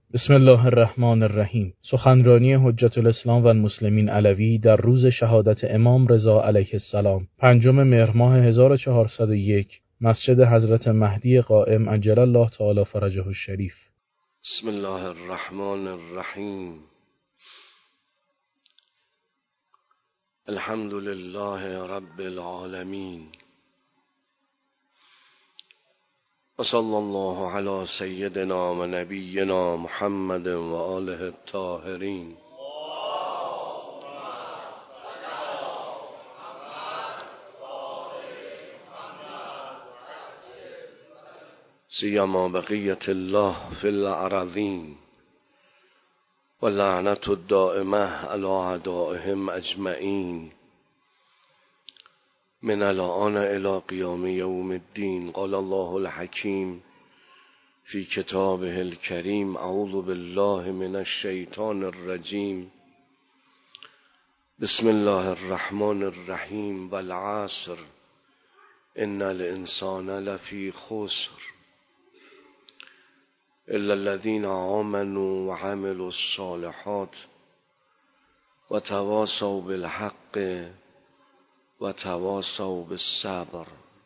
بسم الله الرحمن الرحیم. سخنرانی حجت الاسلام و المسلمین علوی در روز شهادت امام رضا علیه السلام 5 مهر ماه 1401 مسجد حضرت مهدی قائم عجل الله تعالی فرجه الشریف. بسم الله الرحمن الرحیم. الحمد لله رب العالمین و صلی الله علی سیدنا و نبینا محمد و آله الطاهرین. سیما بقیت الله فی الارضین و لعنت الدائمه علی اعدائهم اجمعین من الآن إلى قيام يوم الدين. قال الله الحكيم في كتابه الكريم: أعوذ بالله من الشيطان الرجيم. بسم الله الرحمن الرحيم. والعصر إن الإنسان لفي خسر إلا الذين آمنوا وعملوا الصالحات وتواصوا بالحق و تواصوا بالصبر.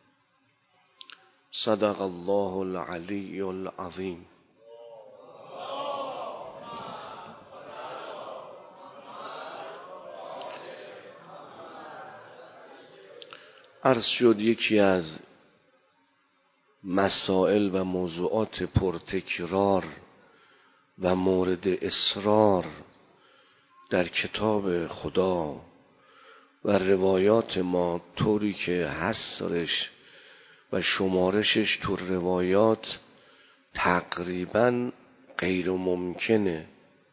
صدق الله العلی العظیم. عرض شد یکی از مسائل و موضوعات پرتکرار و مورد اصرار در کتاب خدا و روایات ما طوری که حصرش و شمارشش تو روایات تقریبا غیر ممکنه.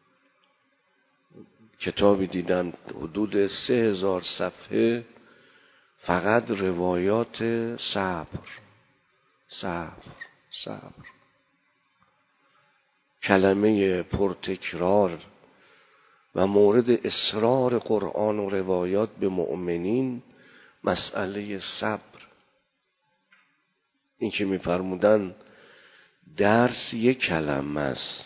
کتابی دیدم حدود 3000 صفحه فقط روایات صبر. کلمه پرتکرار و مورد اصرار قرآن و روایات به مؤمنین مسئله صبر. این که می‌فرمودن درس یک کلمه است،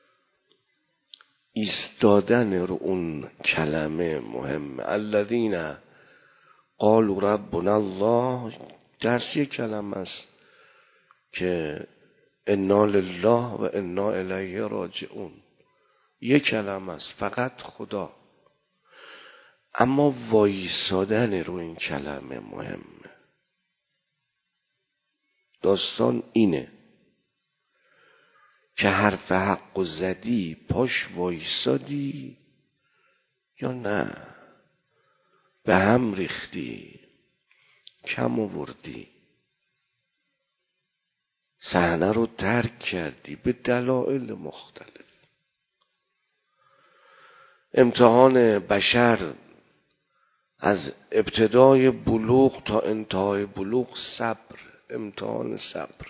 ایستادن رو اون کلمه مهمه. الذین قالوا ربنا الله، درس یک کلمه است که انا لله و انا الیه راجعون. یک کلمه است، فقط خدا. اما وایسادن رو این کلمه مهمه. داستان اینه که حرف حق و زدی پاش وایسادی یا نه به هم ریختی، کم آوردی، صحنه رو ترک کردی به دلایل مختلف. امتحان بشر از ابتدای بلوغ تا انتهای بلوغ صبر، امتحان صبر.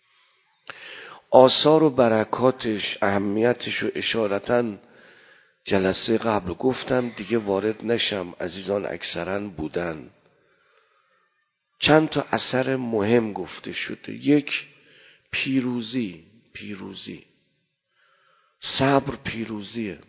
آثار و برکاتش، اهمیتش و اشارتاً جلسه قبل گفتم، دیگه وارد نشم، عزیزان اکثرا بودن. چند تا اثر مهم گفته شده. یک، پیروزی. صبر پیروزیه.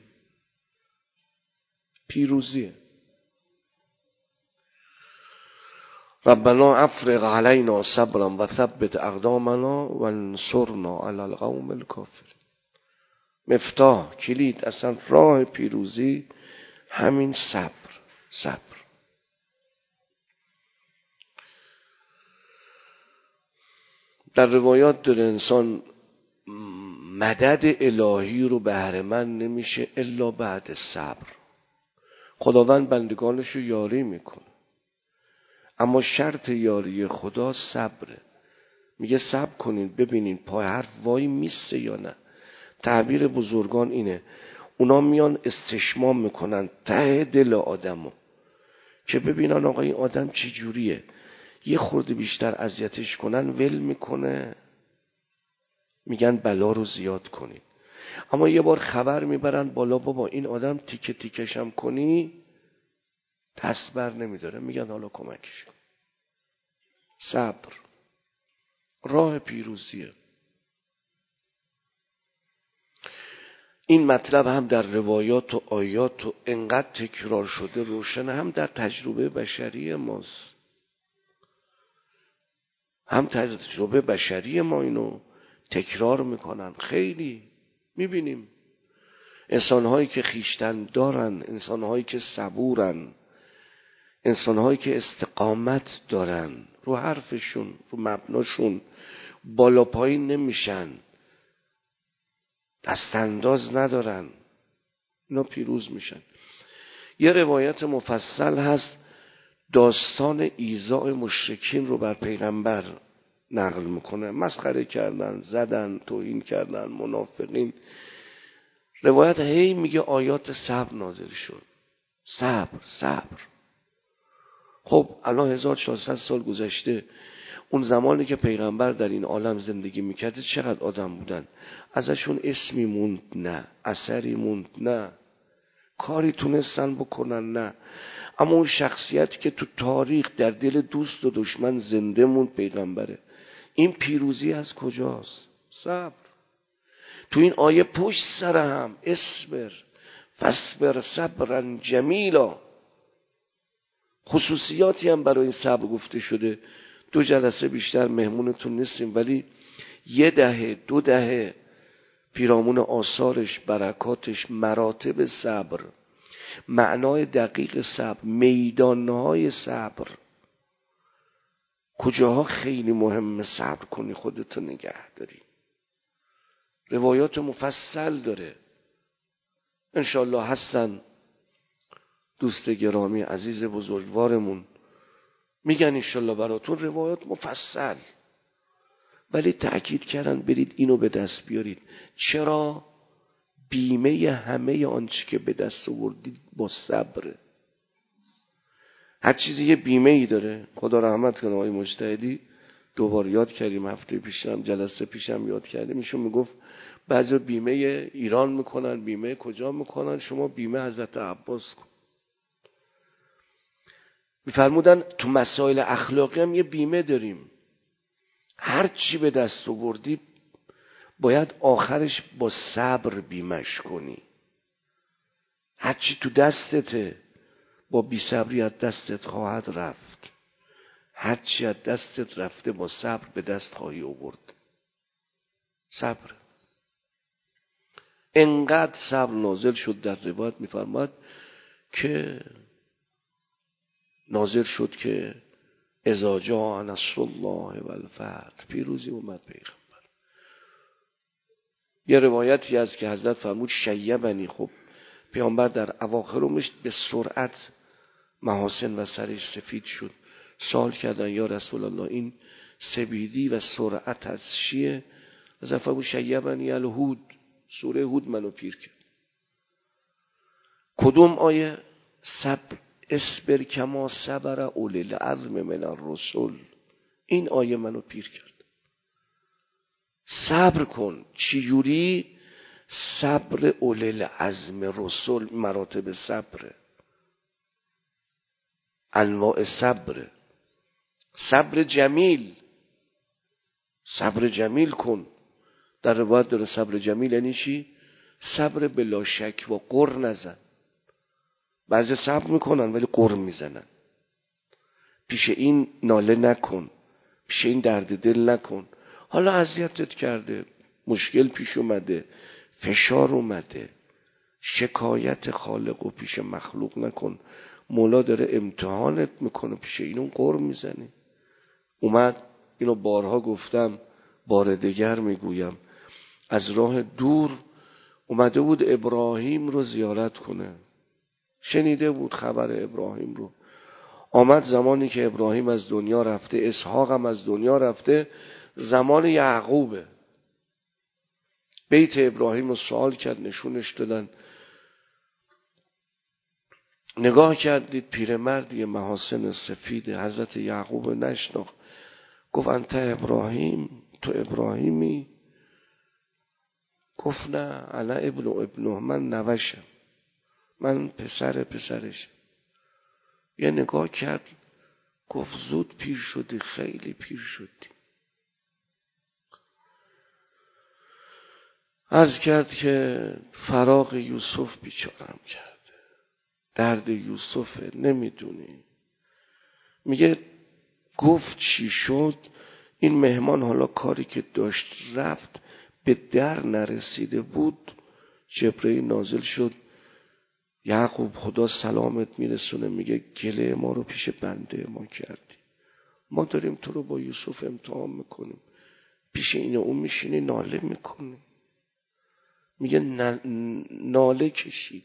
ربنا افرغ علینا صبرا و ثبت اقدامنا و انصرنا علی القوم الکافرین. مفتاح، کلید، اصلا راه پیروزی همین صبر. در روایات داره انسان مدد الهی رو بهره مند نمیشه الا بعد صبر. خداوند بندگانش رو یاری میکنه، اما شرط یاری خدا صبره. میگه صبر کنین ببینین پای حرف وای میسته یا نه. تعبیر بزرگان اینه، اونا میان استشمام میکنن ته دل آدمو که ببینن آقا این آدم چی جوریه. یه خورده بیشتر اذیتش کنن ول میکنه، میگن بلا رو زیاد کنین. اما یه بار خبر میبرن بالا، بابا این آدم تیکه تیکشم کنی دست بر نمیداره، میگن حالا کمکش کن. صبر راه پیروزیه. این مطلب هم در روایات و آیات و انقدر تکرار شده روشن، هم در تجربه بشری ماست، هم تجربه بشری ما اینو تکرار میکنن. خیلی میبینیم انسانهایی که خویشتن دارن، انسانهایی که صبورن، انسانهایی که استقامت دارن، رو حرفشون، رو مبناشون بالا پایین نمیشن، دستانداز ندارن، اینا پیروز میشن. یه روایت مفصل هست داستان ایذاء مشرکین رو بر پیغمبر نقل میکنه. مسخره کردن، زدن، توهین کردن، منافقین. روایت هی میگه آیات صبر نازل شد. صبر. خب الان 1400 سال گذشته، اون زمانی که پیغمبر در این عالم زندگی میکرده چقدر آدم بودن؟ ازشون اسمی موند نه، اثری موند نه، کاری تونستن بکنن نه، اما اون شخصیتی که تو تاریخ در دل دوست و دشمن زنده موند پیغمبره. این پیروزی از کجاست؟ صبر. تو این آیه پشت سر هم اصبر فاصبر صبرا جمیلا، خصوصیاتی هم برای این صبر گفته شده. 2 جلسه بیشتر مهمونتون نیستیم، ولی 1 دهه 2 دهه پیرامون آثارش، برکاتش، مراتب صبر، معنای دقیق صبر، میدانهای صبر، کجاها خیلی مهمه صبر کنی خودتو نگه داری. روایات مفصل داره. انشالله هستن دوست گرامی عزیز بزرگوارمون میگن انشالله براتون روایات مفصل، ولی تأکید کردن برید اینو به دست بیارید. چرا؟ بیمه همه آنچه که به دست آوردید با صبره. هر چیزی یه بیمه ای داره. خدا رحمت کنه آقای مجتهدی، 2 بار یاد کردیم، هفته پیشم جلسه پیشم یاد کردیم، ایشون میگفت بعضی بیمه ایران میکنن، بیمه کجا میکنن، شما بیمه حضرت عباس کن. میفرمودن تو مسائل اخلاقی هم یه بیمه داریم. هر چی به دست آوردی باید آخرش با صبر بیمش کنی. هر چی تو دستته با بی‌صبری از دستت خواهد رفت. هر چی از دستت رفته با صبر به دست خواهی آورد. صبر. انقدر صبر نازل شد در روایت میفرماد که نازل شد که اذا جاء نصر الله والفتح، پیروزی اومد پیغمبر. یه روایتی هست که حضرت فرمود شیبنی. خب پیامبر در اواخر عمرش به سرعت محاسن و سرش سفید شد. سوال کردن یا رسول الله این سبیدی و سرعت از چیه؟ حضرت فرمود شیبنی الهود، سوره هود منو پیر کرد. کدوم آیه؟ صبر اصبر کما صبر اولی العزم من الرسل. این آیه منو پیر کرد. صبر کن. چجوری؟ صبر اولی العزم رسول، مراتب صبر، انواع صبر. صبر جمیل، صبر جمیل کن. در روایت داره صبر جمیل یعنی چی؟ صبر بلا شک و قر نزن. بعضی صبر میکنن ولی قر میزنن. پیش این ناله نکن، پیش این درد دل نکن. حالا اذیتت کرده، مشکل پیش اومده، فشار اومده، شکایت خالق و پیش مخلوق نکن. مولا داره امتحانت میکنه، پیش اینو قر میزنی. اومد، اینو بارها گفتم، بار دیگر میگویم، از راه دور اومده بود ابراهیم رو زیارت کنه. شنیده بود خبر ابراهیم رو. آمد زمانی که ابراهیم از دنیا رفته، اسحاق هم از دنیا رفته، زمان یعقوبه. بیت ابراهیم رو سوال کرد، نشونش دادن. نگاه کردید پیرمردی محاسن سفید، حضرت یعقوب نشناخت. گفت انت ابراهیم، تو ابراهیمی؟ گفت نه، انا ابنه، من نوشم، من پسرش. یه نگاه کرد، گفت زود پیر شدی، خیلی پیر شدی. عرض کرد که فراق یوسف بیچارم کرده، درد یوسف نمیدونی. میگه گفت چی شد؟ این مهمان حالا کاری که داشت رفت، به در نرسیده بود جبرئیل نازل شد. یعقوب خدا سلامت میرسونه، میگه گله ما رو پیش بنده ما کردی، ما داریم تو رو با یوسف امتحان میکنیم، پیش این اون میشینی ناله میکنی. میگه ناله کشید.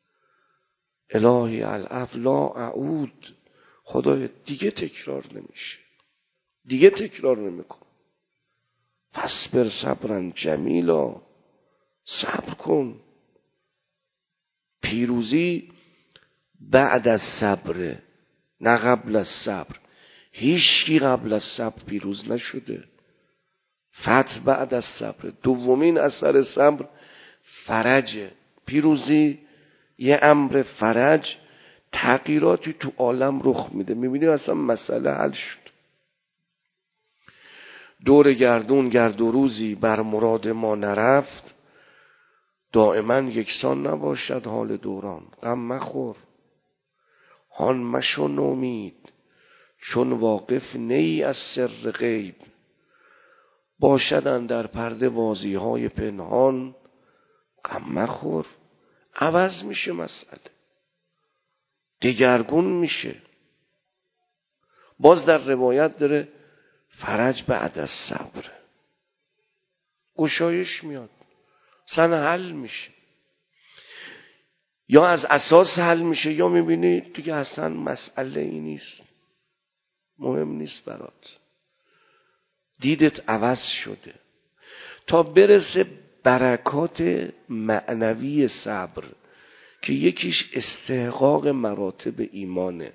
الهی العفو لا اعود، خدای دیگه تکرار نمیشه، دیگه تکرار نمیکن. فاصبر صبرا جمیلا، صبر کن. پیروزی بعد از صبر، نه قبل از صبر. هیچکی قبل از صبر پیروز نشده. فتح بعد از صبر. دومین اثر صبر فرجه. پیروزی یه امر فرج، تغییراتی تو عالم رخ میده، میبینی اصلا مسئله حل شد. دور گردون گرد و روزی بر مراد ما نرفت، دائما یکسان نباشد حال دوران. غم مخور هان مشو نومید، چون واقف نی از سر غیب. باشدن در پرده بازی های پنهان، غم مخور. عوض میشه مسئله، دگرگون میشه. باز در روایت داره فرج بعد از صبر، گشایش میاد، سن حل میشه. یا از اساس حل میشه، یا میبینی دیگه اصلا مسئله ای نیست، مهم نیست برات، دیدت عوض شده. تا برسه برکات معنوی صبر که یکیش استحقاق مراتب ایمانه.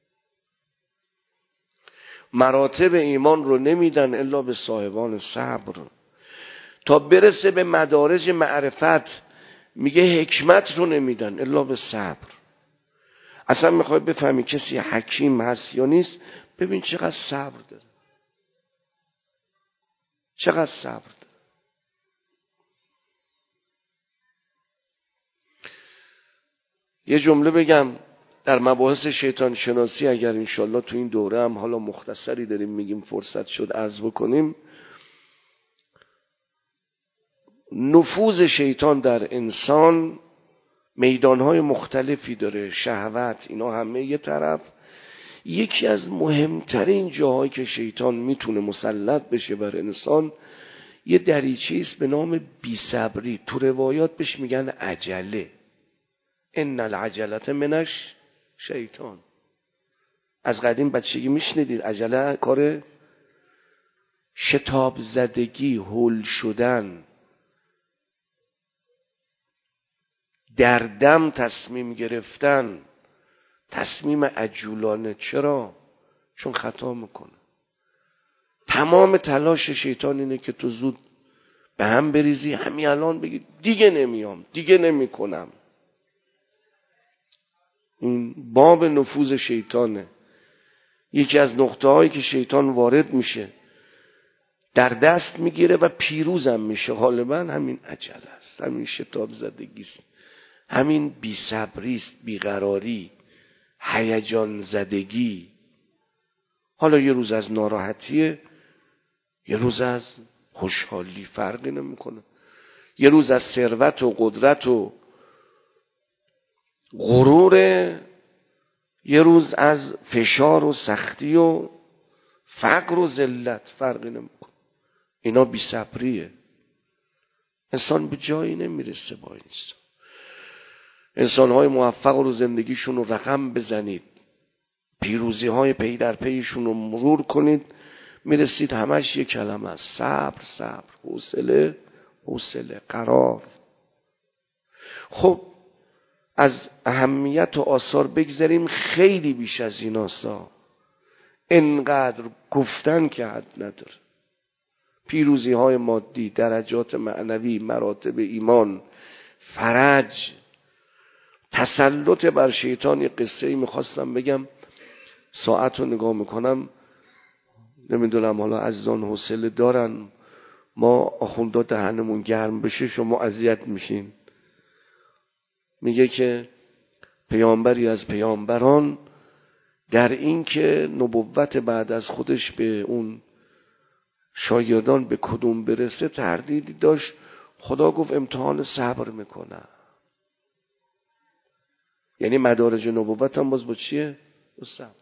مراتب ایمان رو نمیدن الا به صاحبان صبر. تا برسه به مدارج معرفت، میگه حکمت رو نمیدن الا به صبر. اصلا میخوای بفهمی کسی حکیم هست یا نیست، ببین چقدر صبر داره، چقدر صبر داره. یه جمله بگم در مباحث شیطان شناسی، اگر انشالله تو این دوره هم حالا مختصری داریم میگیم فرصت شد عرض بکنیم. نفوذ شیطان در انسان میدانهای مختلفی داره، شهوت اینا همه یه طرف. یکی از مهمترین جاهایی که شیطان میتونه مسلط بشه بر انسان یه دریچه است به نام بی‌صبری. تو روایات بهش میگن عجله. ان العجلة منش شیطان. از قدیم بچگی میشنیدید عجله کار شتاب زدگی، هول شدن، در دم تصمیم گرفتن، تصمیم عجولانه. چرا؟ چون خطا میکنه. تمام تلاش شیطان اینه که تو زود به هم بریزی، همین الان بگی دیگه نمیام، دیگه نمیکنم. این باب نفوذ شیطانه. یکی از نقطه هایی که شیطان وارد میشه، در دست میگیره و پیروزم میشه، غالبا همین عجله است، همین شتاب زدگی است، همین بی‌صبری است، بیقراری، هیجان زدگی. حالا یه روز از ناراحتیه، یه روز از خوشحالی، فرقی نمیکنه. یه روز از ثروت و قدرت و غرور، یه روز از فشار و سختی و فقر و ذلت، فرقی نمیکنه. اینا بی‌صبریه. انسان به جایی نمیرسه با انسان. انسان‌های موفق رو زندگیشون رو رقم بزنید، پیروزی‌های پی در پیشون رو مرور کنید، میرسید همش یک کلمه است: صبر، صبر، حوصله، حوصله، قرار. خب از اهمیت و آثار بگذاریم، خیلی بیش از این آثار، انقدر گفتن که حد نداره. پیروزی‌های مادی، درجات معنوی، مراتب ایمان، فرج، تسلط بر شیطان. یه قصه‌ای میخواستم بگم، ساعت رو نگاه میکنم نمیدونم حالا عزیزان حوصله دارن ما آخوندا دهنمون گرم بشه شما اذیت میشین. میگه که پیامبری از پیامبران در این که نبوت بعد از خودش به اون شاگردان به کدوم برسه تردیدی داشت. خدا گفت امتحان صبر میکنه. یعنی مدارج نبوت هم باز با چیه؟ با صبر.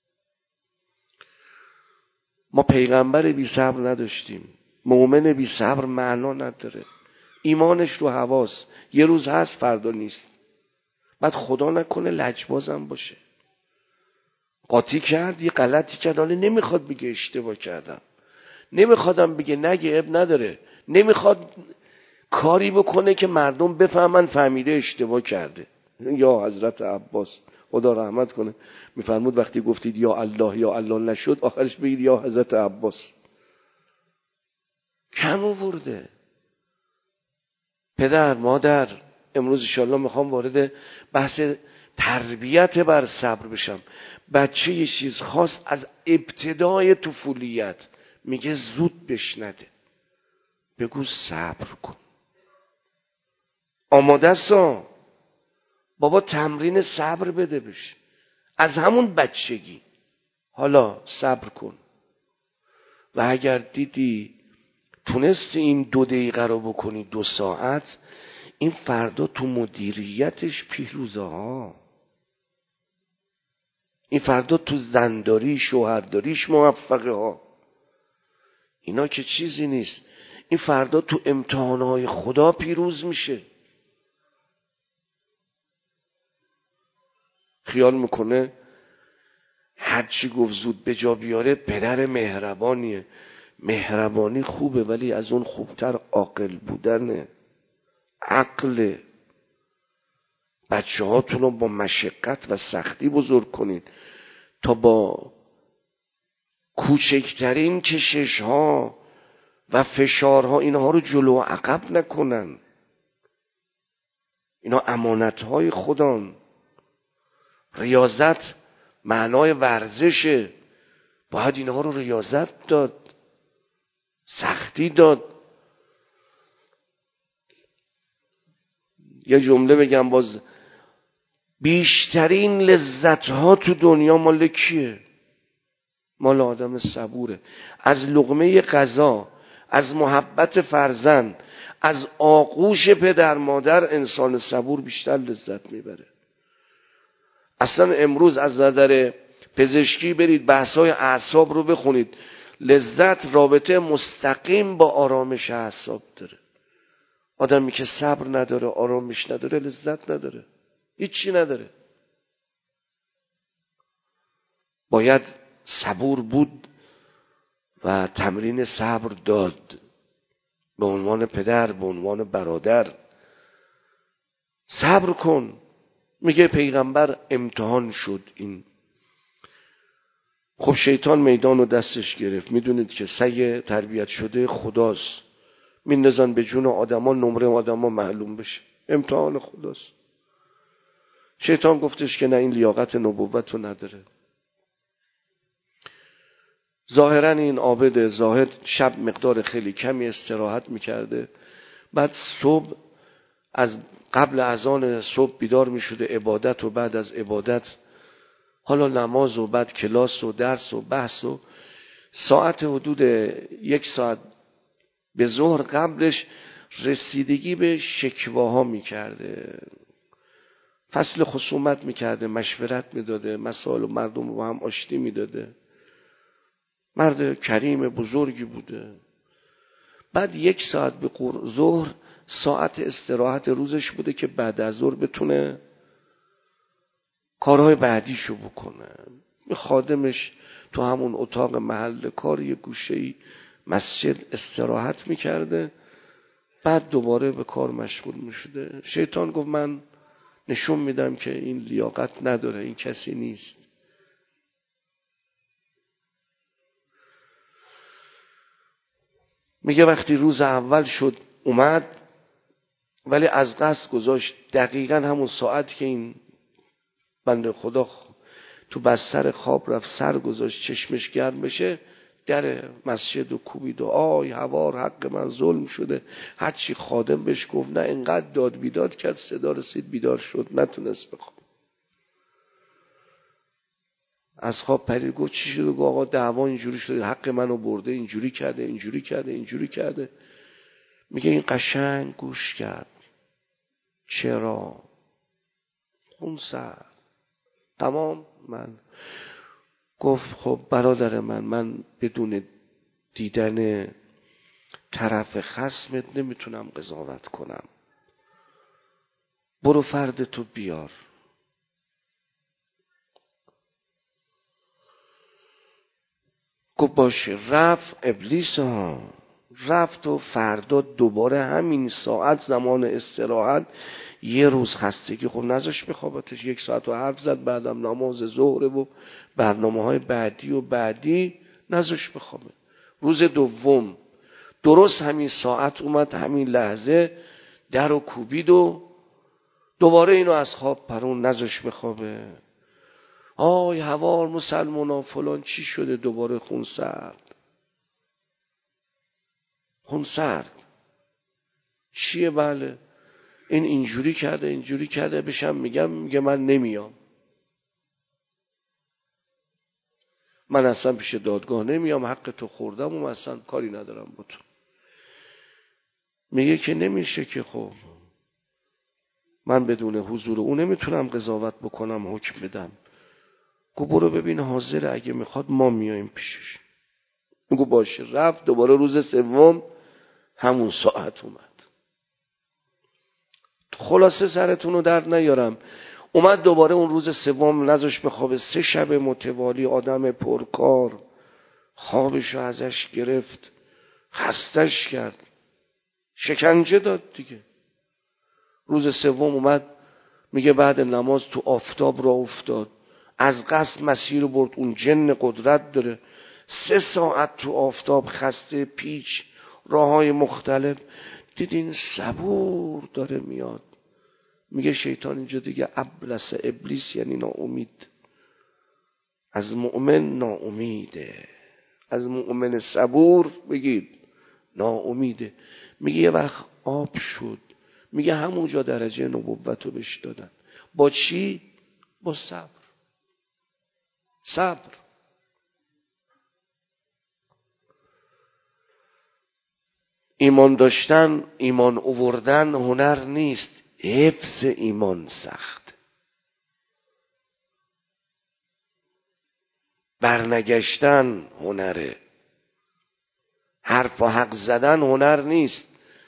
ما پیغمبر بی صبر نداشتیم. مؤمن بی صبر معنا نداره. ایمانش رو حواس، یه روز هست فردا نیست. بعد خدا نکنه لجبازم باشه، قاطی کرد، یه غلطی کرد، حالا نمیخواد بگه اشتباه کردم، نمیخوادم بگه نگه اب نداره، نمیخواد کاری بکنه که مردم بفهمن فهمیده اشتباه کرده. یا حضرت عباس خدا رحمت کنه میفرمود وقتی گفتید یا الله یا الله نشد، آخرش بگید یا حضرت عباس. کم آورده. پدر مادر، امروز انشالله میخوام وارد بحث تربیت بر صبر بشم. بچه یه چیز خاص از ابتدای طفولیت میگه زود بشنده، بگو صبر کن. آماده سا بابا تمرین صبر بده بشه از همون بچگی. حالا صبر کن و اگر دیدی تونستی این 2 دقیقه رو بکنی 2 ساعت، این فردا تو مدیریتش پیروزه ها. این فردا تو زنداری شوهرداریش موفقه ها. اینا که چیزی نیست. این فردا تو امتحانهای خدا پیروز میشه. خیال میکنه هرچی گفت زود به جا بیاره پدر مهربانیه. مهربانی خوبه ولی از اون خوبتر عاقل بودنه. عقل. بچه هاتون رو با مشقت و سختی بزرگ کنید تا با کوچکترین کشش ها و فشارها اینها رو جلو و عقب نکنن. اینا امانت های خدان. ریاضت معنای ورزشه، باید اینها رو ریاضت داد، سختی داد. یه جمله بگم باز، بیشترین لذت ها تو دنیا مال کیه؟ مال آدم صبوره. از لقمه غذا، از محبت فرزند، از آغوش پدر مادر انسان صبور بیشتر لذت میبره. اصلا امروز از نظر پزشکی برید بحث‌های اعصاب رو بخونید، لذت رابطه مستقیم با آرامش اعصاب داره. آدمی که صبر نداره، آرامش نداره، لذت نداره، هیچی نداره. باید صبور بود و تمرین صبر داد. به عنوان پدر، به عنوان برادر صبر کن. میگه پیغمبر امتحان شد. این خب شیطان میدان رو دستش گرفت. میدونید که سگ تربیت شده خداست، میندازن به جون آدما، نمره آدما معلوم بشه. امتحان خداست. شیطان گفتش که نه، این لیاقت نبوت رو نداره. ظاهرا این عابد زاهد شب مقدار خیلی کمی استراحت میکرده، بعد صبح از قبل اذان صبح بیدار میشده عبادت و بعد از عبادت حالا نماز و بعد کلاس و درس و بحث و ساعت حدود 1 ساعت به ظهر قبلش رسیدگی به شکواها میکرده، فصل خصومت میکرده، مشورت میداده، مسائل و مردم رو با هم آشتی میداده. مرد کریم بزرگی بوده. بعد 1 ساعت به ظهر ساعت استراحت روزش بوده که بعد از ظهر بتونه کارهای بعدیشو بکنه. خادمش تو همون اتاق محل کار یه گوشه‌ای مسجد استراحت میکرده، بعد دوباره به کار مشغول میشده. شیطان گفت من نشون میدم که این لیاقت نداره، این کسی نیست. میگه وقتی روز اول شد اومد، ولی از قصد گذاشت دقیقا همون ساعت که این بنده خدا تو بستر خواب رفت سر گذاشت چشمش گرم بشه، در مسجد و کوبید و آی هوار حق من ظلم شده. هرچی خادم بهش گفت نه، اینقدر داد بیداد کرد، صدا رسید بیدار شد، نتونست بخواب. از خواب پرید، گفت چی شده؟ گفت آقا دعوا اینجوری شده، حق منو برده، اینجوری کرده اینجوری کرده اینجوری کرده. میگه این قشنگ گوش کرد. چرا؟ خون سرد. تمام. من گفت خب برادر من بدون دیدن طرف خصمت نمیتونم قضاوت کنم. برو فرد تو بیار. گفت باشه. رفت ابلیس رفت و فردا دوباره همین ساعت زمان استراحت، یه روز خستگی خب نذاش بخوابتش، 1 ساعت و حرف زد، بعدم نماز ظهر و برنامه‌های بعدی نذاش بخوابه. روز دوم درست همین ساعت اومد، همین لحظه در و کوبید و دوباره اینو از خواب پرون، نذاش بخوابه. آی هوار مسلمونا فلان چی شده؟ دوباره خون سرد. چیه؟ بله این اینجوری کرده بشم میگه من نمیام، من اصلا پیش دادگاه نمیام، حق تو خوردم و اصلا کاری ندارم با تو. میگه که نمیشه که، خب من بدون حضور او نمیتونم قضاوت بکنم، حکم بدم. گو برو ببین حاضره، اگه میخواد ما میایم پیشش. گو باشه. رفت دوباره روز سوم همون ساعت اومد. خلاصه سرتون رو درد نیارم، اومد دوباره اون روز سوم، نذاش بخوابه. 3 شب متوالی آدم پرکار، خوابشو ازش گرفت، خستش کرد، شکنجه داد دیگه. روز سوم اومد، میگه بعد نماز تو آفتاب را افتاد، از قصد مسیر برد، اون جن قدرت داره. 3 ساعت تو آفتاب خسته، پیچ، راههای مختلف، دیدین صبور داره میاد. میگه شیطان اینجا دیگه ابلس، ابلیس یعنی ناامید. از مؤمن ناامیده، از مؤمن صبور بگید ناامیده. میگه یه وقت آب شد، میگه همونجا درجه نبوت رو بهش دادن. با چی؟ با صبر. ایمان داشتن، ایمان آوردن هنر نیست، حفظ ایمان سخت. برنگشتن هنره، حرف و حق زدن هنر نیست.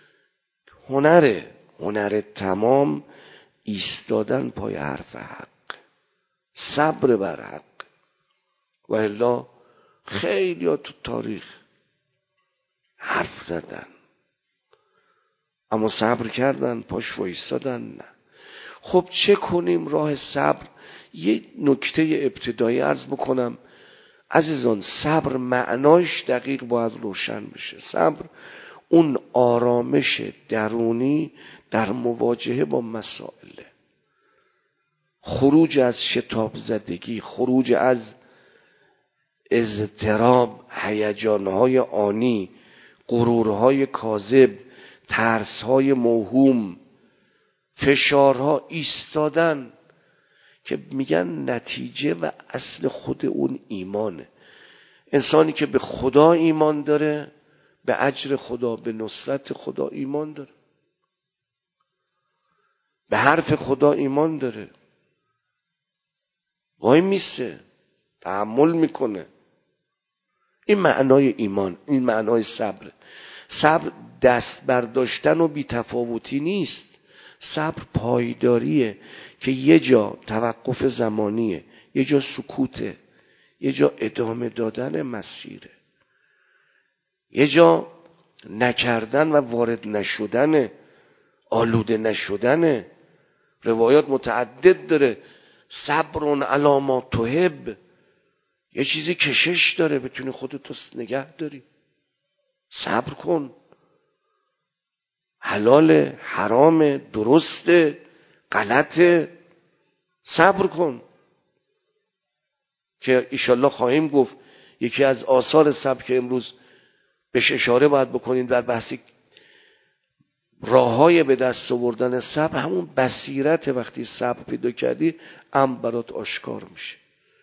هنر تمام ایستادن پای حرف حق، صبر بر حق. و الا خیلی ها تو تاریخ حرف زدن اما صبر کردن، پاش وایستادن. نه. خب چه کنیم؟ راه صبر. یه نکته ابتدایی عرض بکنم عزیزان، صبر معناش دقیق باید روشن بشه. صبر اون آرامش درونی در مواجهه با مسائل، خروج از شتاب زدگی، خروج از اضطراب، هیجانهای آنی، غرورهای کاذب، ترسهای موهوم، فشارها، ایستادن که میگن نتیجه و اصل خود اون ایمانه. انسانی که به خدا ایمان داره، به اجر خدا، به نصرت خدا ایمان داره، به حرف خدا ایمان داره، وای میسه، تحمل میکنه. این معنای ایمان، این معنای صبر. صبر دست برداشتن و بی‌تفاوتی نیست. صبر پایداریه که یه جا توقف زمانیه، یه جا سکوته، یه جا ادامه دادن مسیره، یه جا نکردن و وارد نشدن، آلوده نشدن. روایات متعدد داره. صبرون علی ما تحب، یه چیزی کشش داره بتونی خودتو نگه داری. صبر کن. حلال، حرام، درسته، غلطه، صبر کن که ایشالله خواهیم گفت یکی از آثار صبر که امروز بهش اشاره باید بکنیم در بحث راههای به دست آوردن صبر، همون بصیرت. وقتی صبر پیدا کردی امر برات آشکار میشه.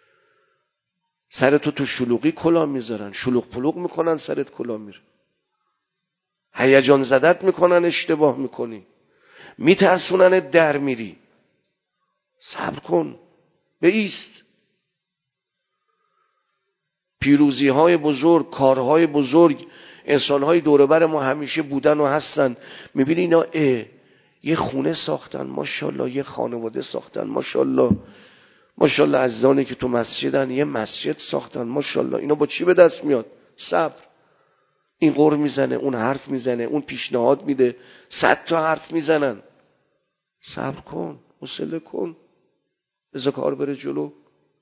سرتو تو شلوغی کلاه میذارن، شلوغ پلوغ میکنن، سرت کلاه میره. هیجان زدت میکنن، اشتباه میکنی، میترسونن، در میری. صبر کن، بایست. پیروزی های بزرگ، کارهای بزرگ، انسانهای دوربر ما همیشه بودن و هستن. میبینی اینا یه خونه ساختن ماشاءالله، یه خانواده ساختن ماشاءالله، ماشاءالله عزیزانی که تو مسجدن یه مسجد ساختن ماشاءالله. اینا با چی به دست میاد؟ صبر. این قر میزنه، اون حرف میزنه، اون پیشنهاد میده، 100 تا حرف میزنن. صبر کن، حوصله کن، بذار کار بره جلو.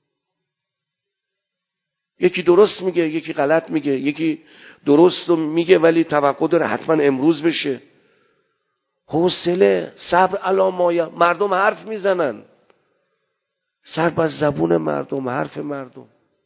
یکی درست میگه، یکی غلط میگه، یکی درست رو میگه ولی توقع داره حتما امروز بشه. حوصله، صبر علی ما. مردم حرف میزنن، سر بر زبون مردم، حرف مردم.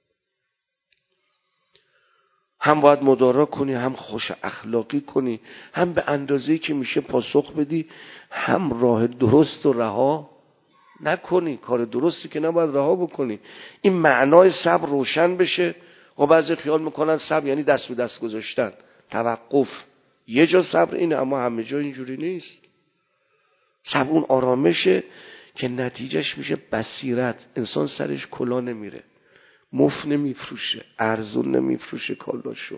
هم باید مدارا کنی، هم خوش اخلاقی کنی، هم به اندازه‌ای که میشه پاسخ بدی، هم راه درست رو رها نکنی. کار درستی که نباید رها بکنی. این معنای صبر روشن بشه. و بعضی خیال میکنن صبر یعنی دست به دست گذاشتن، توقف. یه جا صبر اینه، اما همه جا اینجوری نیست. صبر اون آرامشه که نتیجهش میشه بصیرت. انسان سرش کلا نمیره، مفت نمیفروشه، ارزون نمیفروشه کالاشو،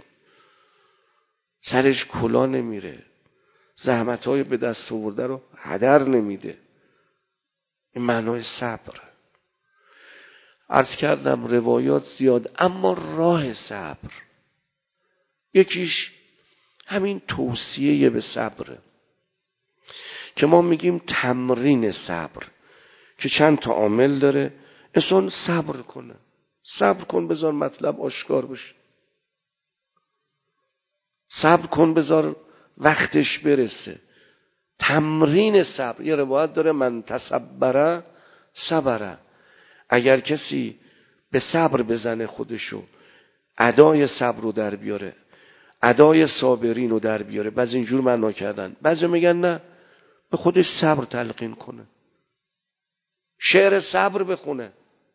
سرش کلا نمیره، زحمتهای به دست آورده رو هدر نمیده. این معنای صبر. عرض کردم روایات زیاد، اما راه صبر یکیش همین توصیه به صبره که ما میگیم تمرین صبر، که چند تا عامل داره. انسان صبر کنه، صبر کن بذار مطلب آشکار بشه، صبر کن بذار وقتش برسه. تمرین صبر. یه روایت داره من تصبره صبره. اگر کسی به صبر بزنه خودشو، ادای صبر رو در بیاره، ادای صابرین رو در بیاره. بعضی اینجور معنا کردن، بعضی میگن نه، به خودش صبر تلقین کنه، شعر صبر بخونه.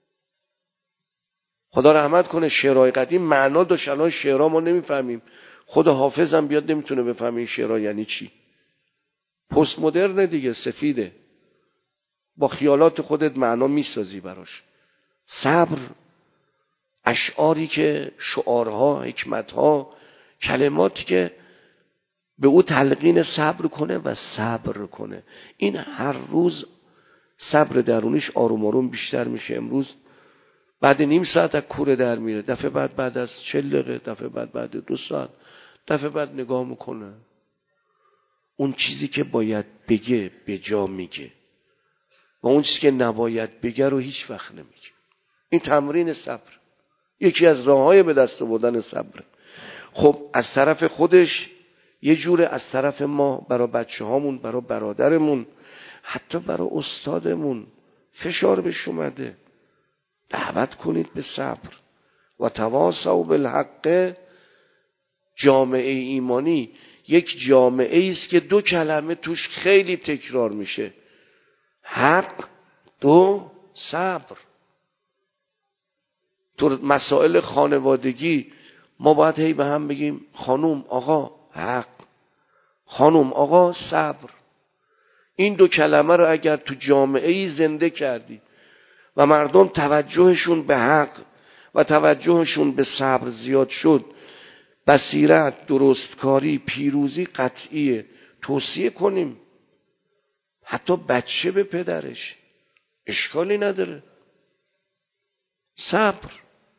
خدا رحمت کنه، شعرهای قدیم معنا داشت، الان شعرها ما نمیفهمیم. خود حافظم بیاد نمیتونه بفهمه این شعرها یعنی چی. پست مدرن دیگه، سفیده، با خیالات خودت معنا میسازی براش. صبر اشعاری که شعارها، حکمتها، کلماتی که به او تلقین صبر کنه و صبر کنه. این هر روز صبر درونیش آروم آروم بیشتر میشه. امروز بعد نیم ساعت از کوره در میره، دفعه بعد از 40 دقیقه، دفعه بعد 2 ساعت، دفعه بعد نگاه میکنه. اون چیزی که باید بگه به جا میگه و اون چیزی که نباید بگه رو هیچ وقت نمیگه. این تمرین صبر یکی از راههای به دست آوردن صبر. خب از طرف خودش یه جوره، از طرف ما برای بچه هامون، برای برادرمون، حتی برای استادمون فشار بهش اومده. دعوت کنید به صبر. و تواصوا بالحق. جامعه ایمانی یک جامعه است که 2 کلمه توش خیلی تکرار میشه: حق، 2 صبر. تو مسائل خانوادگی ما باید هی به هم بگیم خانوم آقا حق، خانوم آقا صبر. این 2 کلمه رو اگر تو جامعه زنده کردی و مردم توجهشون به حق و توجهشون به صبر زیاد شد، بصیرت، درستکاری، پیروزی قطعیه. توصیه کنیم حتی بچه به پدرش، اشکالی نداره. صبر.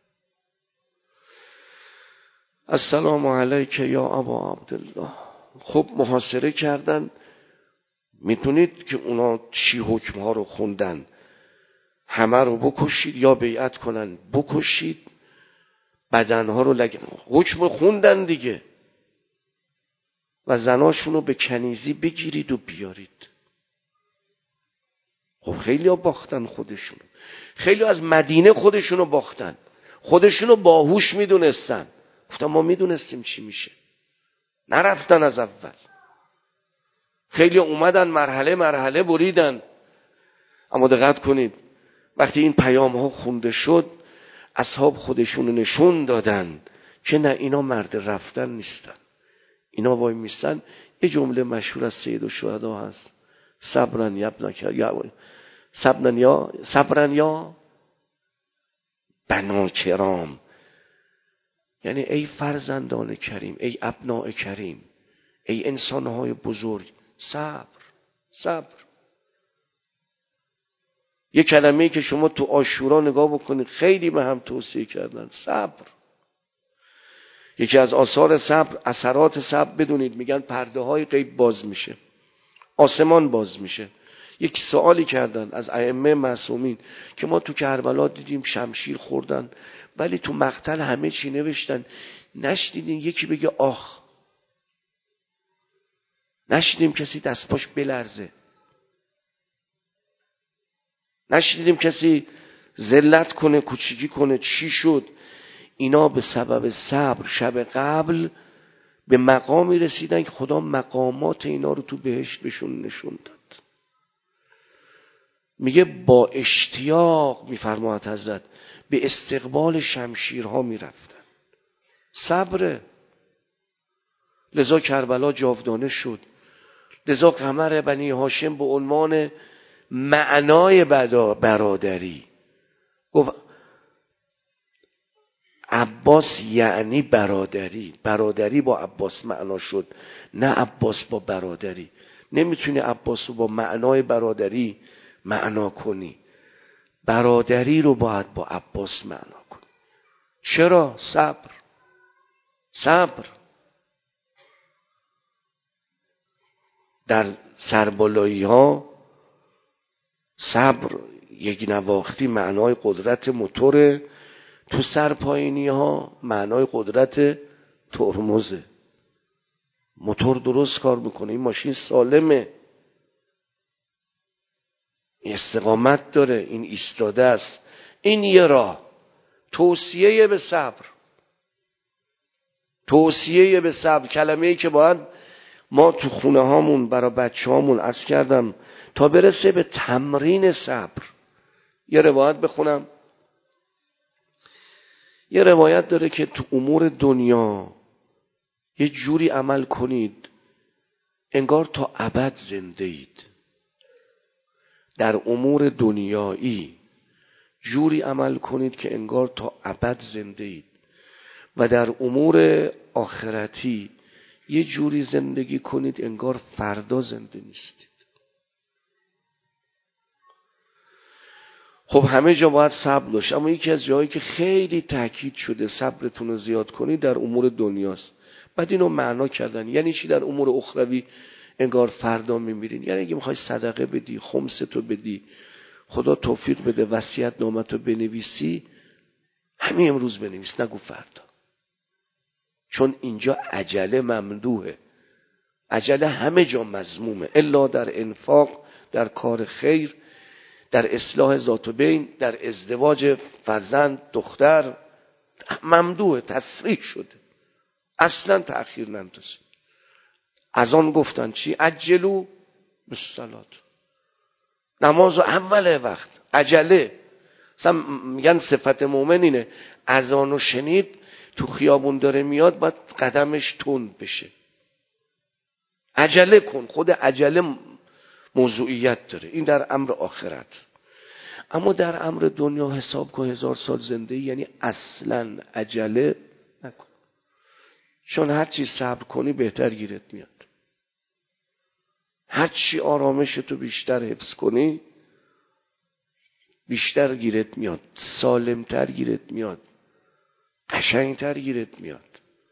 السلام علیک یا ابا عبدالله. خب محاصره کردن، میتونید که اونا چی حکمها رو خوندن، همه رو بکشید یا بیعت کنن، بکشید، بدنها رو حکم خوندن دیگه، و زناشون رو به کنیزی بگیرید و بیارید. خب خیلی ها باختن خودشون، خیلی از مدینه خودشون رو باختن. خودشونو باهوش میدونستن. گفتن ما میدونستیم چی میشه، نرفتن از اول. خیلی اومدن مرحله مرحله بریدن. اما دقت کنید وقتی این پیام ها خونده شد، اصحاب خودشونو نشون دادن که نه، اینا مرد رفتن نیستن، اینا وای میستن. یه جمله مشهور از سید الشهدا هست: صبرن یا بنا کرام. یعنی ای فرزندان کریم، ای ابناء کریم، ای انسانهای بزرگ، صبر. یه کلمه‌ای که شما تو عاشورا نگاه بکنید خیلی به هم توصیه کردن: صبر. یکی از آثار صبر، اثرات صبر بدونید، میگن پرده های غیب باز میشه، آسمان باز میشه. یک سوالی کردن از ائمه معصومین که ما تو کربلا دیدیم شمشیر خوردن ولی تو مقتل همه چی نوشتن، نشنیدین یکی بگه آخ؟ نشنیدیم کسی دستپاش بلرزه، نشنیدیم کسی ذلت کنه، کوچیکی کنه. چی شد؟ اینا به سبب صبر شب قبل به مقامی رسیدن که خدا مقامات اینا رو تو بهشت بهشون نشون داد. میگه با اشتیاق، میفرماید حضرت، به استقبال شمشیرها میرفتن. صبره. لذا کربلا جاودانه شد. لذا قمر بنی هاشم به عنوان معنای برادری گفت عباس یعنی برادری با عباس معنا شد، نه عباس با برادری. نمیتونی عباس رو با معنای برادری معنا کنی، برادری رو باید با عباس معنا کنی. چرا؟ صبر. در سربالایی ها صبر یک نواختی معنای قدرت موتوره، تو سرپایینی ها معنای قدرت ترمزه. موتور درست کار میکنه، این ماشین سالمه، این استقامت داره، این ایستاده است. این یه راه. توصیه به صبر، کلمه‌ای که باید ما تو خونه هامون برای بچه هامون عرض کردم تا برسه به تمرین صبر. یه روایت بخونم. یه روایت داره که تو امور دنیا یه جوری عمل کنید انگار تا ابد زنده اید. در امور دنیایی جوری عمل کنید که انگار تا ابد زنده اید و در امور آخرتی یه جوری زندگی کنید انگار فردا زنده نیستید. خب همه جا باید صبر داشت، اما یکی از جایی که خیلی تاکید شده صبرتون رو زیاد کنید در امور دنیاست. بعد اینو معنا کردن. یعنی چی در امور اخروی انگار فردا میمیرین؟ یعنی اگه میخوای صدقه بدی، خمستو بدی، خدا توفیق بده وصیت نامتو بنویسی، همین امروز بنویس، نگو فردا. چون اینجا عجله ممدوحه. عجله همه جا مذمومه، الا در انفاق، در کار خیر، در اصلاح ذات و بین، در ازدواج فرزند دختر ممدوحه، تصریح شده، اصلا تأخیر نندازید. از آن گفتن چی؟ عجلو بالصلات، نماز اول وقت. عجله مثلا میگن صفت مؤمن اینه، اذانو شنید تو خیابون داره میاد باید قدمش تند بشه. عجله کن. خود عجله موضوعیت داره. این در امر آخرت. اما در امر دنیا حساب کن 1000 سال زنده، یعنی اصلا عجله نکن. چون هر چی صبر کنی بهتر گیرت میاد. هر چی آرامشتو بیشتر حفظ کنی بیشتر گیرت میاد، سالمتر گیرت میاد، قشنگتر گیرت میاد.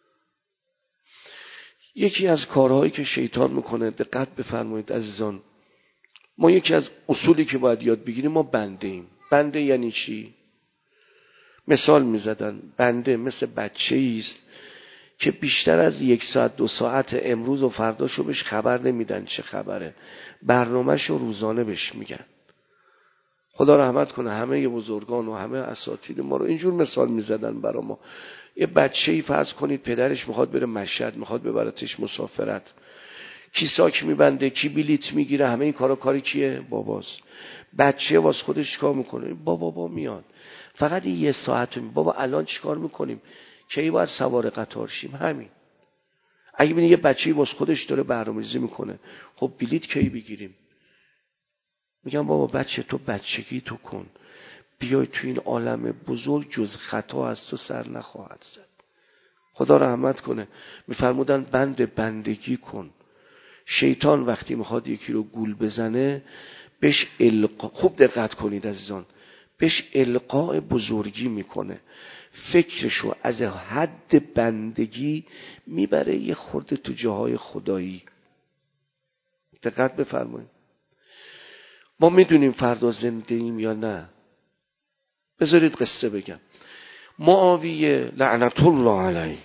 یکی از کارهایی که شیطان میکنه، دقت بفرمایید عزیزان، ما یکی از اصولی که باید یاد بگیریم، ما بنده ایم. بنده یعنی چی؟ مثال میزدن بنده مثل بچه‌ای است که بیشتر از 1 ساعت 2 ساعت امروز و فرداشو بهش خبر نمیدن چه خبره، برنامه‌شو روزانه بهش میگن. خدا رحمت کنه همه بزرگان و همه اساتید ما رو اینجور مثال میزدن برا ما. یه بچه‌ای فرض کنید پدرش میخواد بره مشهد، میخواد ببرتش مسافرت، کی ساک میبنده، کی بلیت میگیره، همه این کاری کیه؟ باباست. بچه واسه خودش کار میکنه، بابا میاد فقط این یه ساعت بابا الان چیکار میکنیم، کی باید سوار قطار شیم؟ همین. اگه ببینید یه بچه‌ای واسه خودش داره برنامه‌ریزی میکنه، خب بلیت کی بگیریم؟ میگم بابا بچه تو بچگی تو کن، بیای تو این عالم بزرگ جز خطا از تو سر نخواهد زد. خدا رحمت کنه میفرمودن بندگی کن. شیطان وقتی میخواد یکی رو گول بزنه بهش القا، خوب دقت کنید عزیزان، بهش القاء بزرگی میکنه، فکرشو از حد بندگی میبره یه خورده تو جاهای خدایی. دقت بفرمایید. ما میدونیم فردا زنده ایم یا نه؟ بذارید قصه بگم. معاویه لعنت الله علیه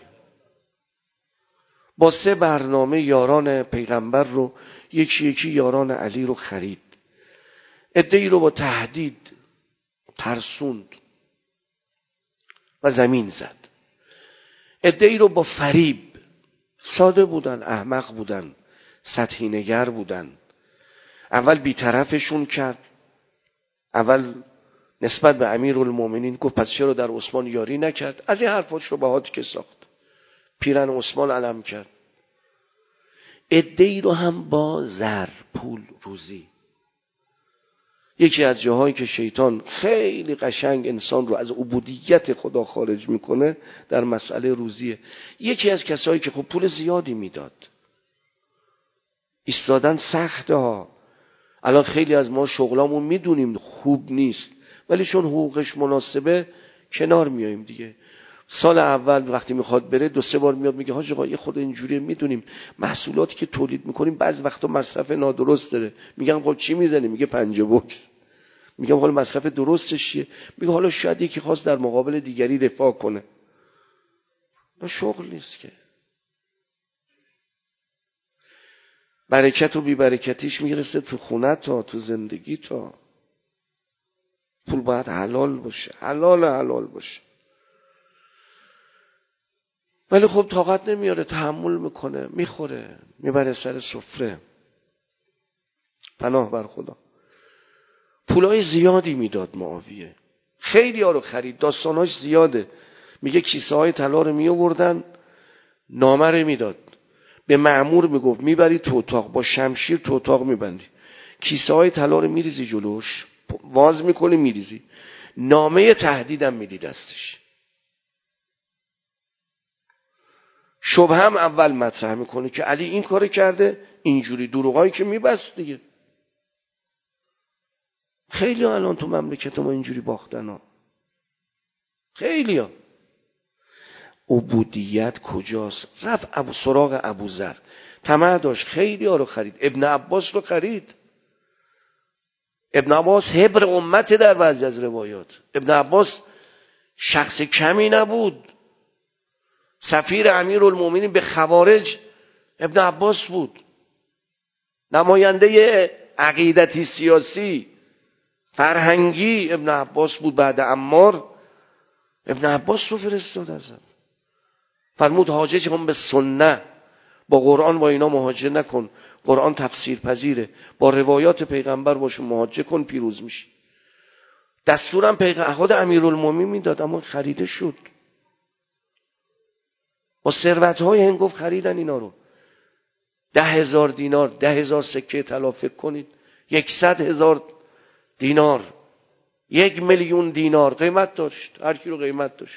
با 3 برنامه یاران پیغمبر رو یکی یکی یاران علی رو خرید. عده‌ای رو با تهدید ترسوند و زمین زد. عده‌ای رو با فریب، ساده بودن، احمق بودن، سطحی نگر بودن، اول بی‌طرفشون کرد، اول نسبت به امیرالمومنین گفت پس چرا در عثمان یاری نکرد، از این حرفاش رو بهات که ساخت، پیرن عثمان علم کرد. عده‌ای رو هم با زر، پول، روزی. یکی از جاهایی که شیطان خیلی قشنگ انسان رو از عبودیت خدا خارج میکنه در مسئله روزیه. یکی از کسایی که خب پول زیادی میداد، ایستادن سخته ها. الان خیلی از ما شغلامون میدونیم خوب نیست، ولی چون حقوقش مناسبه کنار میاییم دیگه. سال اول وقتی میخواد بره 2-3 بار میاد میگه حاج آقا یه خود اینجوریه، میدونیم محصولاتی که تولید میکنیم بعض وقتا مصرف نادرست داره. میگم خب چی میزنی؟ میگه 5 بوکس. میگم حالا مصرف درستش چیه؟ میگه حالا شاید یکی خواست در مقابل دیگری دفاع کنه. نه شغل نیست که. برکت و بی برکتیش میرسه تو خونه تا تو زندگی تا. پول باید حلال باشه، حلال باشه. ولی خب طاقت نمیاره، تحمل میکنه، میخوره، میبره سر سفره. پناه بر خدا. پولای زیادی میداد معاویه، خیلی ها رو خرید، داستاناش زیاده. میگه کیسه های طلا رو میآوردن، نامه رو میداد، به مأمور میگفت میبری تو اتاق، با شمشیر تو اتاق میبندی، کیسه های طلا رو میریزی جلوش، واز میکنی میریزی، نامه تهدیدم میدی دستش. شبه هم اول مطرح میکنه که علی این کار کرده، اینجوری دروغایی که میبست دیگه. خیلی ها الان تو مملکت ما اینجوری باختن ها، خیلی ها. عبودیت کجاست؟ رفت سراغ ابوذر، طمع داشت، خیلی ها رو خرید، ابن عباس رو خرید. ابن عباس حبر امت در بعضی از روایات. ابن عباس شخص کمی نبود، سفیر امیرالمومنین به خوارج ابن عباس بود، نماینده عقیدتی سیاسی فرهنگی ابن عباس بود. بعد عمار ابن عباس رو فرستاد ازم، فرمود حاجج هم به سنت، با قرآن با اینا مهاجه نکن، قرآن تفسیر پذیره، با روایات پیغمبر باشون مهاجه کن، پیروز میشی. دستورم خود امیرالمومنین میداد، اما خریده شد. با ثروت‌های هنگفت خریدن اینا رو. 10,000 دینار، 10,000 سکه طلا، فکر کنید 100,000 دینار، 1,000,000 دینار قیمت داشت، هر کی رو قیمت داشت.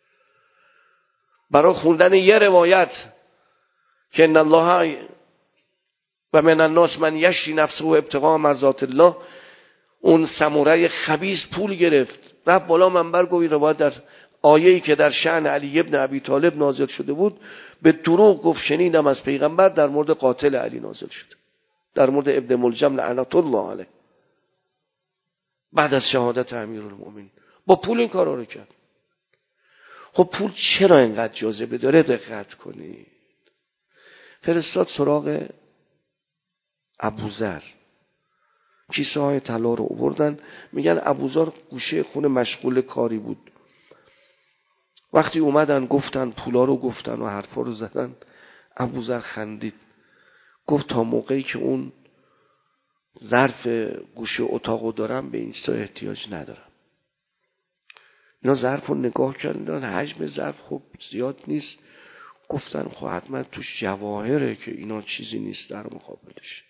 برای خوندن یه روایت که ان الله و من الناس من یشری نفسه و ابتغاء مرضات الله، اون سموره خبیث پول گرفت، رفت بالا منبر گفت روایت در آیه‌ای که در شأن علی ابن ابی طالب نازل شده بود، به دروغ گفت شنیدم از پیغمبر در مورد قاتل علی نازل شده، در مورد ابن ملجم لعنت الله علیه، بعد از شهادت امیرالمومنین. با پول این کارا رو کرد. خب پول چرا اینقدر جاذبه داره؟ دقت کنید. فرستاد سراغ ابوذر، کیسه های طلا رو آوردن. میگن ابوذر گوشه خونه مشغول کاری بود. وقتی اومدن گفتن پولا رو گفتن و حرفا رو زدن، ابوذر خندید، گفت تا موقعی که اون ظرف گوشه اتاقو دارم به این چیزا احتیاج ندارم. اینا ظرف رو نگاه کردن، حجم ظرف خب زیاد نیست. گفتن خب حتما توش جواهره که اینا چیزی نیست در مقابلش.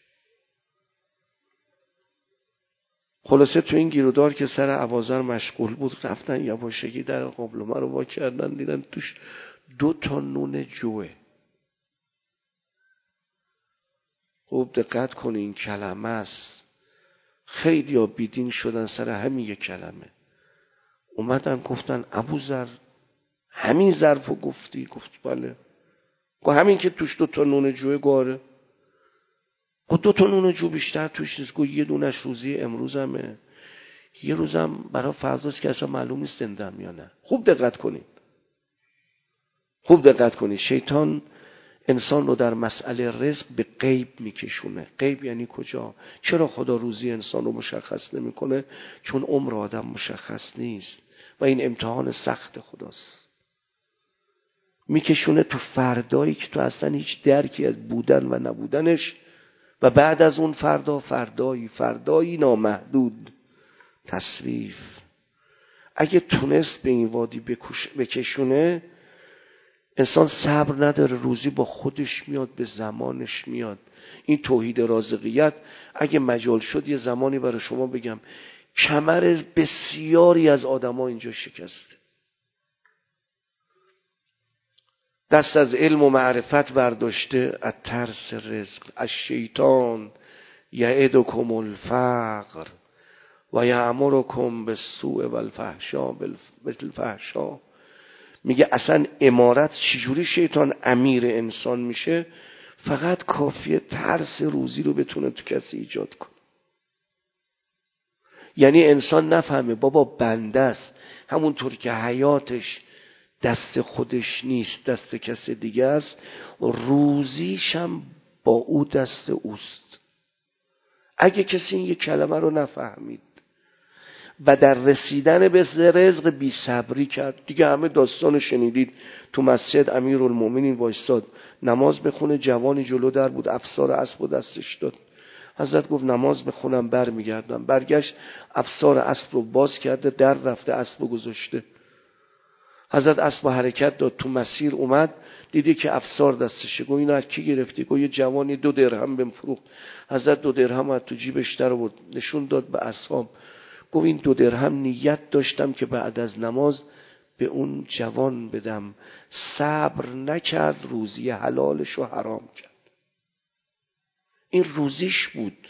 خلاصه تو این گیرودار که سر ابوذر مشغول بود، رفتن یواشکی در قابلمه رو وا کردن، دیدن توش 2 نون جوه. خوب دقت کنی این کلمه است. خیلی ها بیدین شدن سر همین یک کلمه. اومدن گفتن ابوذر همین ظرفو گفتی؟ گفت بله. گفت همین که توش 2 نون جوه گاره؟ گفت 2 نون جو بیشتر توش نیست. گفت یه دونش روزی امروزمه، یه روزم برای فرداست که اصلا معلوم نیست زنده‌ام یا نه. خوب دقت کنید. خوب دقت کنید. شیطان انسان رو در مسئله رزق به غیب میکشونه. غیب یعنی کجا؟ چرا خدا روزی انسان رو مشخص نمیکنه؟ چون عمر آدم مشخص نیست و این امتحان سخت خداست. میکشونه تو فردایی که تو اصلا هیچ درکی از بودن و نبودنش، و بعد از اون فردایی نامحدود تصویف. اگه تونست به این وادی بکشونه، انسان صبر نداره، روزی با خودش میاد، به زمانش میاد. این توحید رازقیت اگه مجال شد یه زمانی برای شما بگم، کمر بسیاری از آدما اینجا شکسته. دست از علم و معرفت برداشته، از ترس رزق. از شیطان یعدکم الفقر و یأمرکم بالسوء والفحشاء. میگه اصلا امارت چجوری شیطان امیر انسان میشه؟ فقط کافیه ترس روزی رو بتونه تو کسی ایجاد کنه. یعنی انسان نفهمه بابا بنده است، همونطور که حیاتش دست خودش نیست، دست کسی دیگه است، روزیشم با او دست اوست. اگه کسی این یک کلمه رو نفهمید و در رسیدن به رزق بی صبری کرد، دیگه همه داستان شنیدید. تو مسجد امیرالمومنین وایستاد نماز بخونه، جوانی جلو در بود، افسار اسب و دستش داد. حضرت گفت نماز بخونم برمیگردم. برگشت افسار اسب رو باز کرده، در رفته، اسب رو گذاشته. حضرت اسب حرکت داد، تو مسیر اومد، دیدی که افسار دستشه. گفت اینو از کی گرفتی؟ گفت یه جوانی 2 درهم بهم فروخت. حضرت 2 درهم از تو جیبش در آورد، نشون داد به اصحاب. گفت این 2 درهم نیت داشتم که بعد از نماز به اون جوان بدم، صبر نکرد، روزی حلالش رو حرام کرد. این روزیش بود،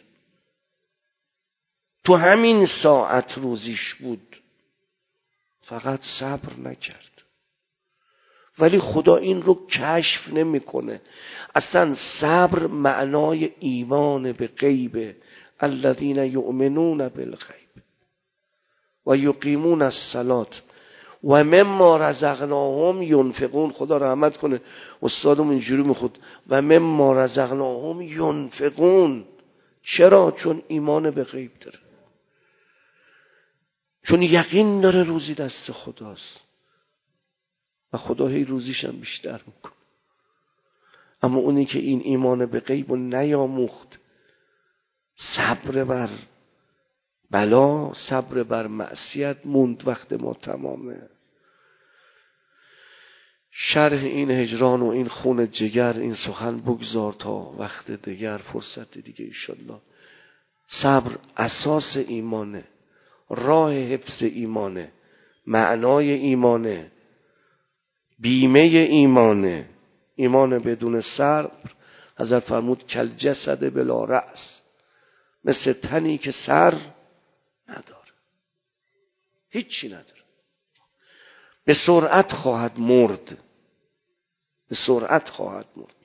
تو همین ساعت روزیش بود، فقط صبر نکرد. ولی خدا این رو کشف نمیکنه. اصلا صبر معنای ایمان به غیبه. الذین یؤمنون بالغیب و یقیمون الصلاة و مما رزقناهم ینفقون. خدا رحمت کنه استادم اینجوری میخواد، و مما رزقناهم ینفقون. چرا؟ چون ایمان به غیب داره، چون یقین داره روزی دست خداست و خدا هی روزیش هم بیشتر میکنه. اما اونی که این ایمان به غیب رو نیاموخت، صبر بر بلا، صبر بر معصیت موند. وقت ما تمامه. شرح این هجران و این خون جگر، این سخن بگذار تا وقت دیگر، فرصت دیگه انشالله. صبر اساس ایمانه، راه حفظ ایمانه، معنای ایمانه، بیمه ایمانه. ایمان بدون صبر، حضرت فرمود کل جسد بلا رأس، مثل تنی که سر نداره، هیچی نداره، به سرعت خواهد مرد، به سرعت خواهد مرد.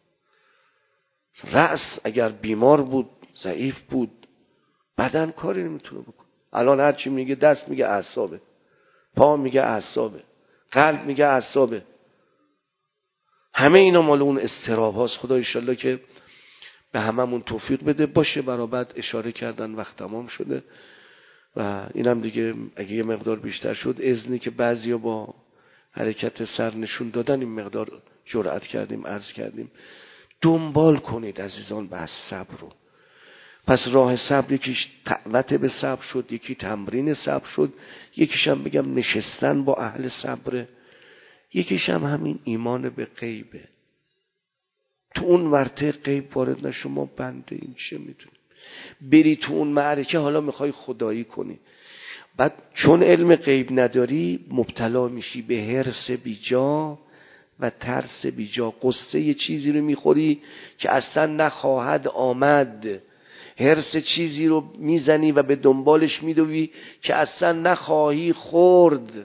رأس اگر بیمار بود، ضعیف بود، بدن کاری نمیتونه بکنه. الان هر چی میگه دست میگه اعصابه، پا میگه اعصابه، قلب میگه اعصابه. همه اینا مال اون اضطراب هاست. خدا انشالله که به هممون توفیق بده. باشه برابر اشاره کردن وقت تمام شده و اینم دیگه اگه یه مقدار بیشتر شد اذنی که بعضیا با حرکت سر نشون دادن این مقدار جرأت کردیم عرض کردیم. دنبال کنید عزیزان بحث صبر رو. پس راه صبر یکیش دعوت به صبر شد، یکی تمرین صبر شد، یکیش هم بگم نشستن با اهل صبره، یکیش هم همین ایمان به غیبه. تو اون ورطه غیب وارد نشو، ما بنده این چه میدونیم. بری تو اون معرکه حالا میخوای خدایی کنی، بعد چون علم غیب نداری مبتلا میشی به حرص بیجا و ترس بیجا. قصه یه چیزی رو میخوری که اصلا نخواهد آمد، حرص چیزی رو میزنی و به دنبالش میدوی که اصلا نخواهی خورد،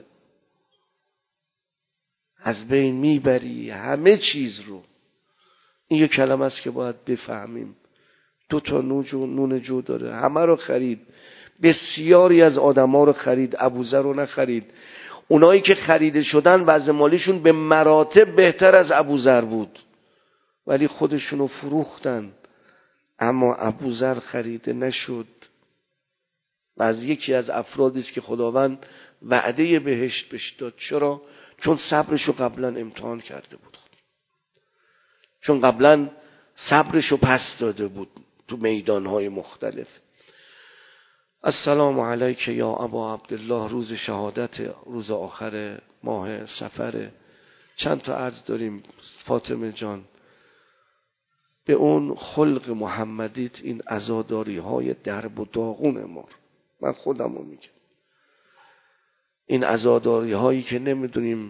از بین میبری همه چیز رو. این یه کلمه است که باید بفهمیم. 2 نون جو داره، همه رو خرید، بسیاری از آدما رو خرید، ابوذر رو نخرید. اونایی که خریده شدن وضع مالیشون به مراتب بهتر از ابوذر بود ولی خودشونو فروختن، اما ابوذر خریده نشد. و از یکی از افرادی است که خداوند وعده بهشت بهش داد. چرا؟ چون صبرشو قبلا امتحان کرده بود، چون قبلا صبرشو پس داده بود تو میدانهای مختلف. السلام علیک یا ابا عبدالله. روز شهادت، روز آخر ماه صفر. چند تا عرض داریم فاطمه جان. به اون خلق محمدیت این عزاداری های درب و داغون ما، من خودم رو میگم، این عزاداری هایی که نمیدونیم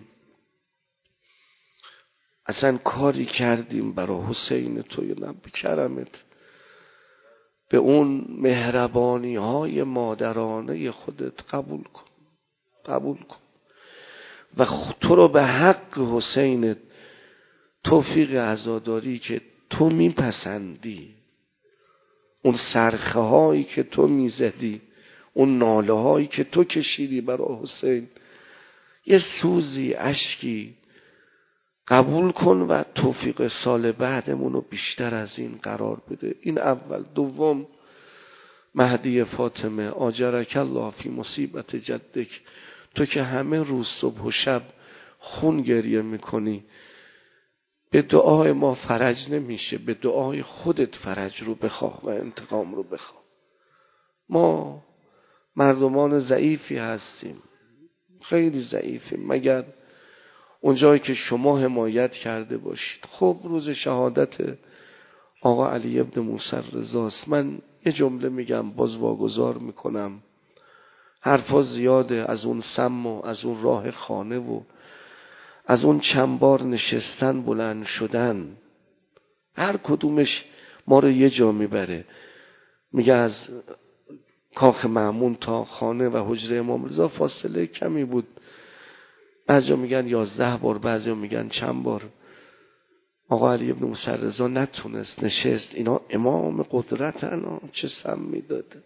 اصلا کاری کردیم برای حسین تو یا نه، بکرمت به اون مهربانی های مادرانه خودت قبول کن و تو رو به حق حسین توفیق عزاداری که تو میپسندی، اون صرخه هایی که تو میزدی، اون ناله هایی که تو کشیدی برای حسین، یه سوزی اشکی قبول کن و توفیق سال بعدمونو بیشتر از این قرار بده. این اول. دوم، مهدی فاطمه آجرک الله فی مصیبت جدک، تو که همه روز صبح و شب خون گریه میکنی، به دعای ما فرج نمیشه، به دعای خودت فرج رو بخواه و انتقام رو بخواه. ما مردمان ضعیفی هستیم، خیلی ضعیفیم، مگر اونجایی که شما حمایت کرده باشید. خب روز شهادت آقا علی ابن موسی رضاست. من یه جمله میگم باز واگذار میکنم، حرفا زیاده، از اون سم و از اون راه خانه و از اون چند بار نشستن بلند شدن، هر کدومش ما رو یه جا میبره. میگه از کاخ مأمون تا خانه و حجره امام رضا فاصله کمی بود، بعضیا میگن 11 بار، بعضیا میگن چند بار. آقا علی ابن موسی رضا نتونست، نشست. اینا امام قدرتن، چه سم میداده.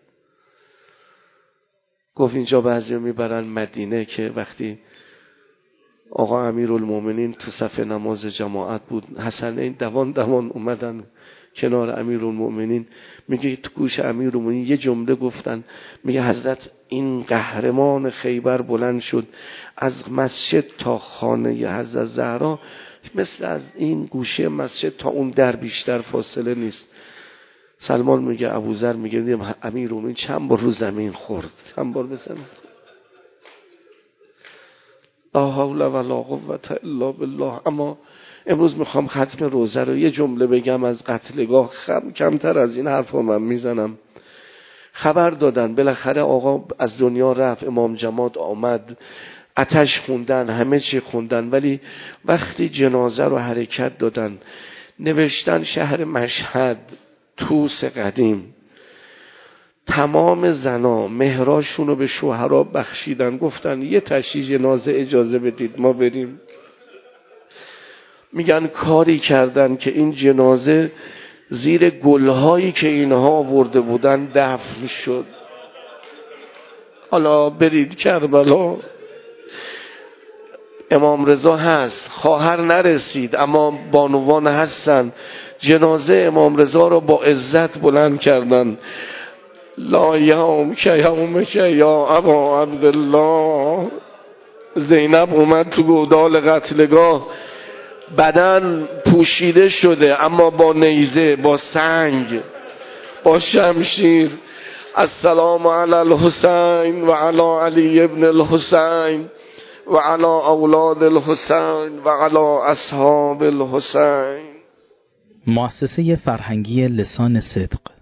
گفت اینجا بعضیا میبرن مدینه که وقتی آقا امیرالمومنین تو صف نماز جماعت بود، حسنین دوان اومدن کنار امیرالمومنین، میگه تو گوش امیرالمومنین یه جمله گفتن، میگه حضرت این قهرمان خیبر بلند شد از مسجد تا خانه حضرت زهرا، مثل از این گوشه مسجد تا اون در بیشتر فاصله نیست. سلمان میگه ابوذر میگه امیرالمومنین چند بار رو زمین خورد، چند بار بزن. لا حول ولا قوة الا بالله. اما امروز میخوام ختم روزه رو یه جمله بگم از قتلگاه. کمتر از این حرفا من میزنم. خبر دادن بالاخره آقا از دنیا رفت، امام جماد آمد، آتش خوندن، همه چی خوندن، ولی وقتی جنازه رو حرکت دادن نوشتن شهر مشهد طوس قدیم، تمام زنا مهراشون رو به شوهرها بخشیدن، گفتن یه تشییع جنازه اجازه بدید ما بریم. میگن کاری کردن که این جنازه زیر گلهایی که اینها آورده بودن دفن شد. حالا برید کربلا، امام رضا هست، خواهر نرسید اما بانوان هستن. جنازه امام رضا رو با عزت بلند کردن. لا یومک یومک یا ابا عبدالله. زینب اومد تو گودال قتلگاه، بدن پوشیده شده اما با نیزه، با سنگ، با شمشیر. السلام علی الحسین و علی علی ابن الحسین و علی اولاد الحسین و علی اصحاب الحسین. مؤسسه فرهنگی لسان صدق